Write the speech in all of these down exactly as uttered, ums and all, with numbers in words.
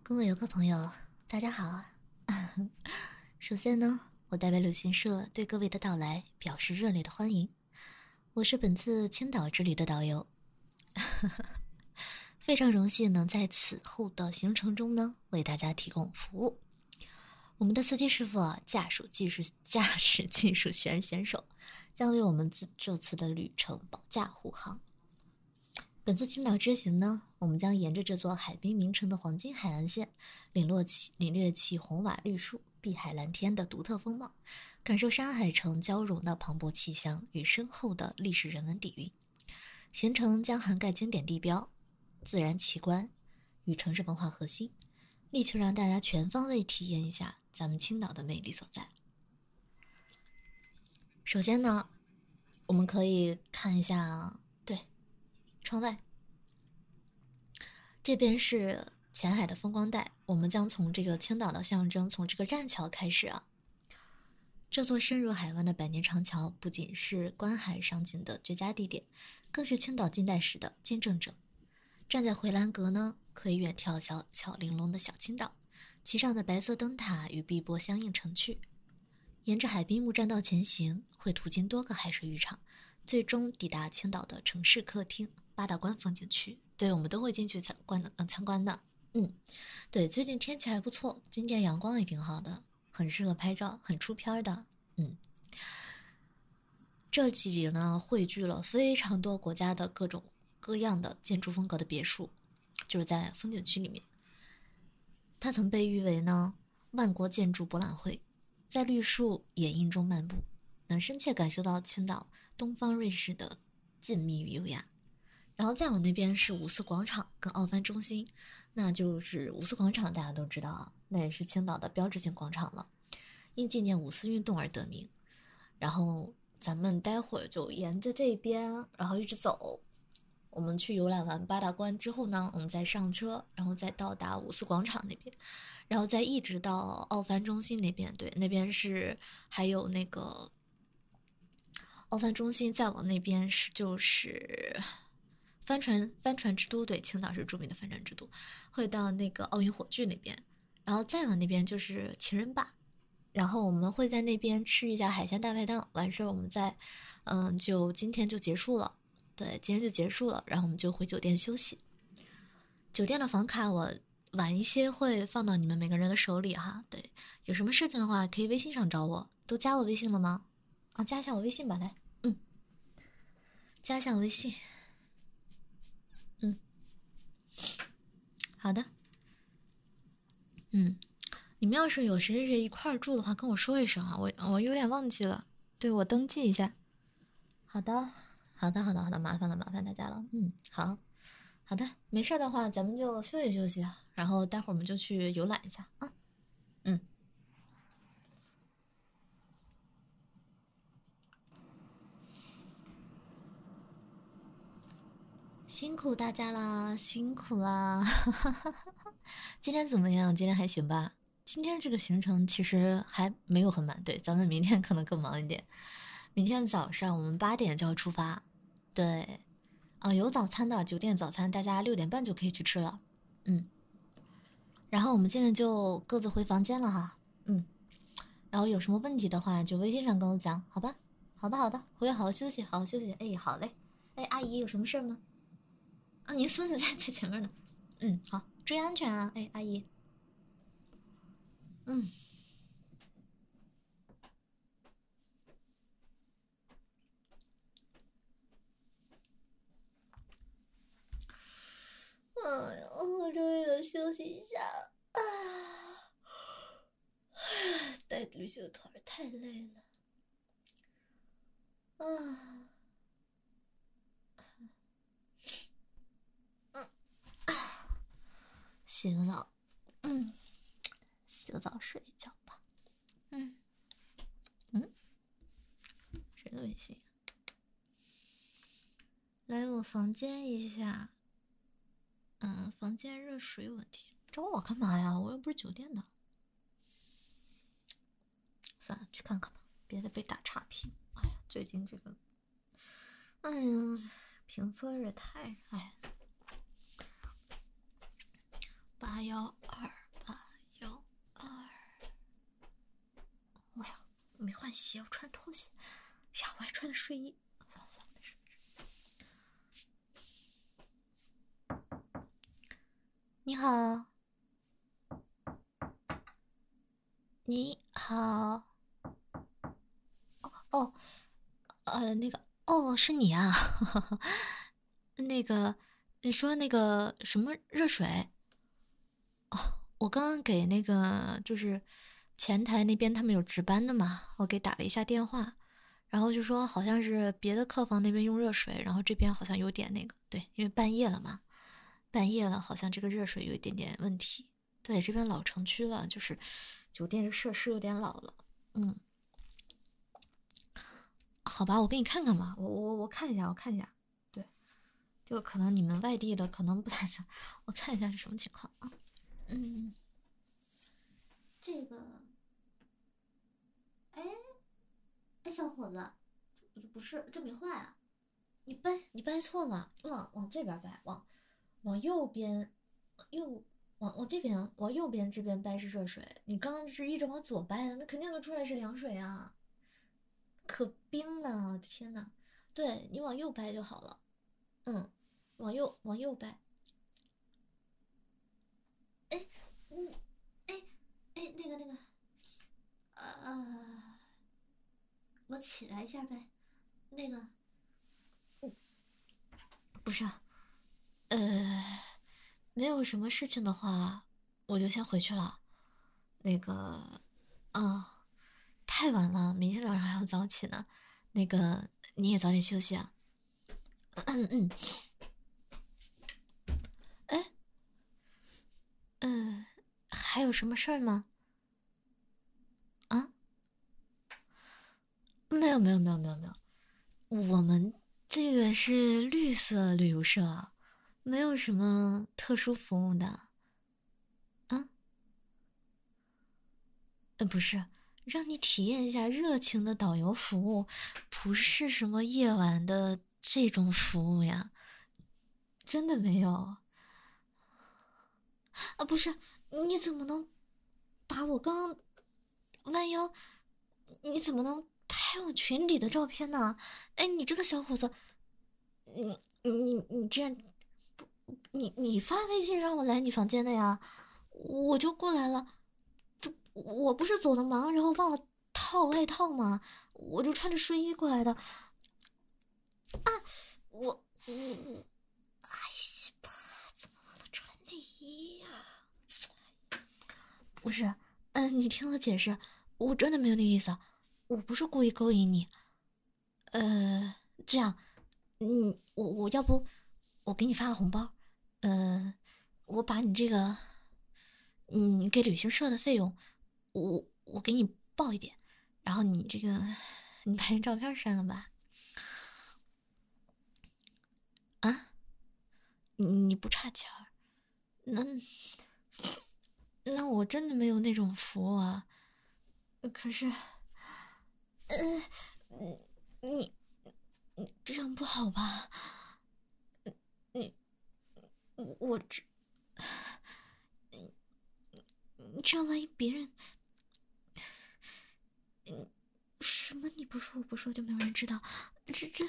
各位游客朋友，大家好。首先呢，我代表旅行社对各位的到来表示热烈的欢迎。我是本次青岛之旅的导游，非常荣幸能在此后的行程中呢为大家提供服务。我们的司机师傅啊，驾驶技术驾驶技术选选手，将为我们这次的旅程保驾护航。本次青岛之行呢，我们将沿着这座海滨名城的黄金海岸线，领略起领略起红瓦绿树、碧海蓝天的独特风貌，感受山海城交融的磅礴气象与深厚的历史人文底蕴。行程将涵盖经典地标、自然奇观与城市文化核心，力求让大家全方位体验一下咱们青岛的魅力所在。首先呢，我们可以看一下，对，窗外这边是前海的风光带，我们将从这个青岛的象征，从这个栈桥开始啊。这座深入海湾的百年长桥，不仅是观海赏景的绝佳地点，更是青岛近代史的见证者。站在回栏阁呢，可以远眺小巧玲珑的小青岛，其上的白色灯塔与碧波相映成趣。沿着海滨木栈道前行，会途经多个海水浴场，最终抵达青岛的城市客厅八大关风景区。对，我们都会进去参观的，嗯，参观的。嗯，对，最近天气还不错，今天阳光也挺好的，很适合拍照，很出片的。嗯，这里呢汇聚了非常多国家的各种各样的建筑风格的别墅，就是在风景区里面。它曾被誉为呢万国建筑博览会，在绿树掩映中漫步，能深切感受到青岛东方瑞士的静谧与优雅。然后再往那边是五四广场跟奥帆中心，那就是五四广场大家都知道啊，那也是青岛的标志性广场了，因纪念五四运动而得名。然后咱们待会儿就沿着这边，然后一直走，我们去游览完八大关之后呢，我们再上车，然后再到达五四广场那边，然后再一直到奥帆中心那边。对，那边是还有那个奥帆中心，再往那边是就是帆船帆船之都，对，青岛是著名的帆船之都，会到那个奥运火炬那边，然后再往那边就是情人坝，然后我们会在那边吃一下海鲜大排档，完事儿我们再，嗯，就今天就结束了，对，今天就结束了，然后我们就回酒店休息。酒店的房卡我晚一些会放到你们每个人的手里哈，对，有什么事情的话可以微信上找我，都加我微信了吗？啊，加一下我微信吧，来，嗯，加一下我微信。嗯，好的。嗯，你们要是有谁谁谁一块儿住的话，跟我说一声啊，我我有点忘记了，对，我登记一下。好的，好的，好的，好的，麻烦了，麻烦大家了。嗯，好，好的，没事的话，咱们就休息休息，然后待会儿我们就去游览一下啊。嗯，辛苦大家啦，辛苦啦！今天怎么样？今天还行吧？今天这个行程其实还没有很满，对，咱们明天可能更忙一点。明天早上我们八点就要出发，对，啊、有早餐的，酒店早餐大家六点半就可以去吃了，嗯。然后我们现在就各自回房间了哈，嗯。然后有什么问题的话就微信上跟我讲，好吧？好的，好的，回去好好休息，好好休息。哎，好嘞。哎，阿姨有什么事吗？啊，您孙子在在前面呢。嗯，好，注意安全啊。哎，阿姨。嗯。哎呀，我终于能休息一下啊！带旅行团太累了啊！嗯，洗个澡，嗯，洗个澡睡一觉吧。嗯嗯，谁的微信？来我房间一下。嗯，房间热水问题，找我干嘛呀？我又不是酒店的。算了，去看看吧，别再被打差评。哎呀，最近这个，哎呀，评分也太……哎，八幺二。 没换鞋，我穿着拖鞋。呀，我还穿着睡衣。算了算了，没事没事。你好，你好。哦哦，呃，那个，哦，是你啊。那个，你说那个什么热水？我刚刚给那个就是前台那边他们有值班的嘛，我给打了一下电话，然后就说好像是别的客房那边用热水，然后这边好像有点那个，对，因为半夜了嘛，半夜了，好像这个热水有一点点问题。对，这边老城区了，就是酒店的设施有点老了。嗯，好吧，我给你看看吧，我我我看一下，我看一下。对，就可能你们外地的可能不太想，我看一下是什么情况啊。嗯，这个，哎哎，小伙子，不是，这没坏啊，你掰你掰错了，往往这边掰，往往右边，右往往这边往右边这边掰是热水，你刚刚是一直往左掰的，那肯定能出来是凉水啊，可冰了，天呐，对你往右掰就好了，嗯，往右往右掰，哎，嗯，哎哎，那个那个，呃，我起来一下呗，那个，不是，呃，没有什么事情的话，我就先回去了。那个，啊，太晚了，明天早上还要早起呢。那个，你也早点休息啊。嗯嗯。哎，呃，还有什么事儿吗？啊？没有没有没有没有没有，我们这个是绿色旅游社，没有什么特殊服务的。啊？呃，不是，让你体验一下热情的导游服务，不是什么夜晚的这种服务呀，真的没有。啊，不是，你怎么能把我刚弯腰？你怎么能拍我裙底的照片呢？哎，你这个小伙子，你你你这样，你你发微信让我来你房间的呀，我就过来了。这我不是走了忙，然后忘了套外套吗？我就穿着睡衣过来的。啊，我我我，哎呀，怎么忘了穿内衣呀？不是，嗯，你听我解释，我真的没有那个意思，我不是故意勾引你。呃，这样，嗯，我我要不我给你发个红包，呃，我把你这个，嗯，给旅行社的费用，我我给你报一点，然后你这个，你把人照片删了吧。啊，你你不差钱儿，那那我真的没有那种服务啊。可是，呃，你你这样不好吧？你我这你这样万一别人，嗯，什么你不说我不说就没有人知道，这这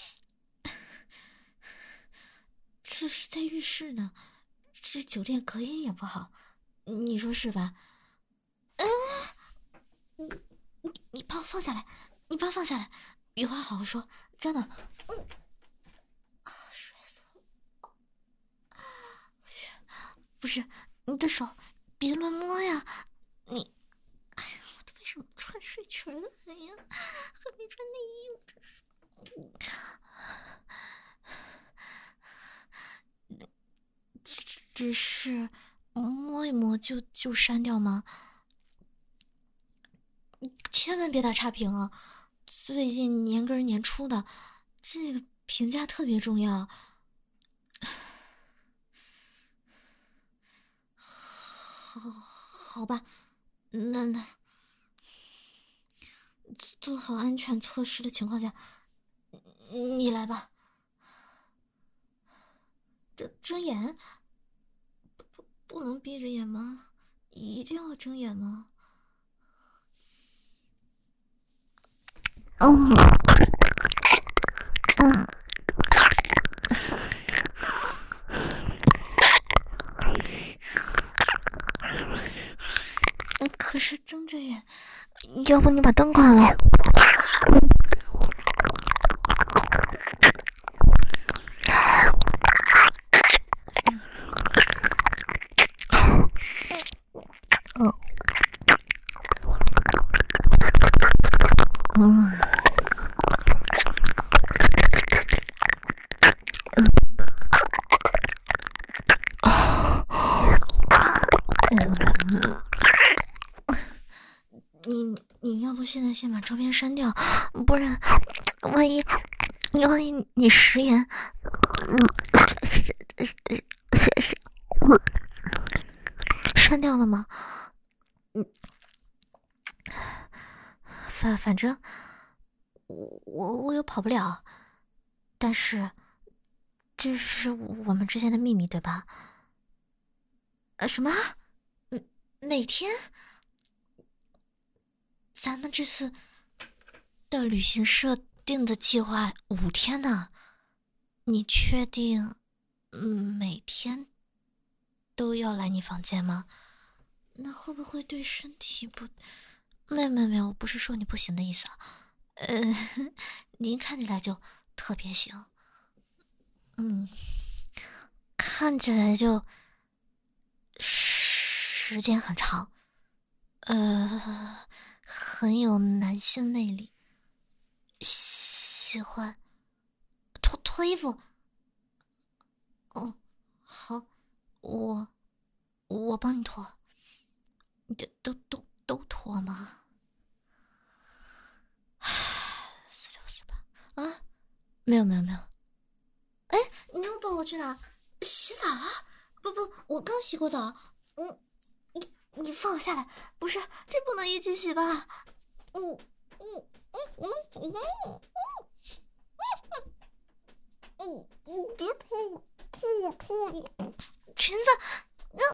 这是在浴室呢，这酒店隔音也不好，你说是吧？嗯，你你把我放下来，你把我放下来，有话好好说，真的。嗯，啊，摔死我！不是你的手，别乱摸呀！你，哎呀，我为什么穿睡裙来呀？还没穿内衣，我真是。只只是摸一摸就就删掉吗？千万别打差评啊！最近年根儿年初的，这个评价特别重要。好，好吧，那那做好安全措施的情况下，你来吧。睁睁眼？不不不能闭着眼吗？一定要睁眼吗？ 嗯嗯。可是睁着眼，要不你把灯关了？嗯。你你要不现在先把照片删掉，不然万一万一你食言，嗯，删掉了吗？嗯，反反正我我我又跑不了，但是这是我们之间的秘密，对吧？呃，什么？每每天？咱们这次的旅行设定的计划五天呢，你确定，嗯，每天都要来你房间吗？那会不会对身体不？没有没有没有，我不是说你不行的意思啊，呃，您看起来就特别行，嗯，看起来就时间很长，呃。很有男性魅力，喜欢脱脱衣服。哦，好，我我帮你脱，这都都都脱吗？死就死吧。啊，没有没有没有。哎，你又帮我去哪？洗澡啊？不不，我刚洗过澡。嗯，你你放我下来，不是，这不能一起洗吧？嗯嗯嗯嗯嗯嗯嗯嗯，别脱脱脱裙子，